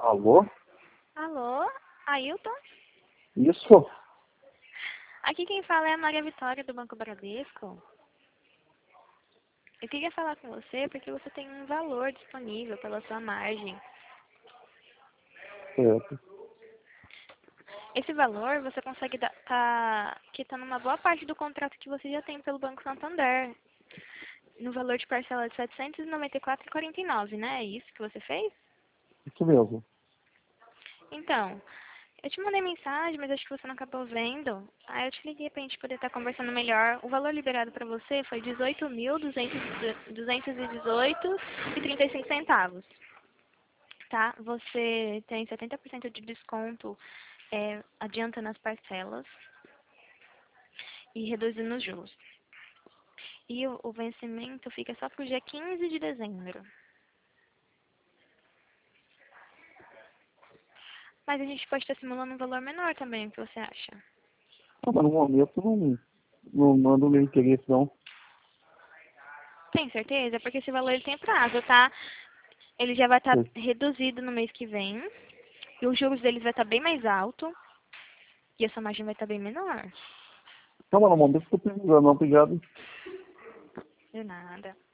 Alô? Alô, Ailton? Isso? Aqui quem fala é a Maria Vitória do Banco Bradesco. Eu queria falar com você porque você tem um valor disponível pela sua margem. Certo. Esse valor você consegue tá quitando uma boa parte do contrato que você já tem pelo Banco Santander. No valor de parcela de R$ 794,49, né? É isso que você fez? Isso mesmo. Então, eu te mandei mensagem, mas acho que você não acabou vendo. Aí eu te liguei pra gente poder estar conversando melhor. O valor liberado para você foi R$ 18.218,35, tá? Você tem 70% de desconto adiantando as parcelas e reduzindo os juros. E o vencimento fica só pro dia 15 de dezembro. Mas a gente pode estar simulando um valor menor também, o que você acha? Não, mas no momento não mando o meu interesse, não. Tem certeza? Porque esse valor ele tem prazo, tá? Ele já vai estar Sim. reduzido no mês que vem. E os juros deles vai estar bem mais alto. E essa margem vai estar bem menor. Não, mas no momento eu estou precisando, não, obrigado. De nada.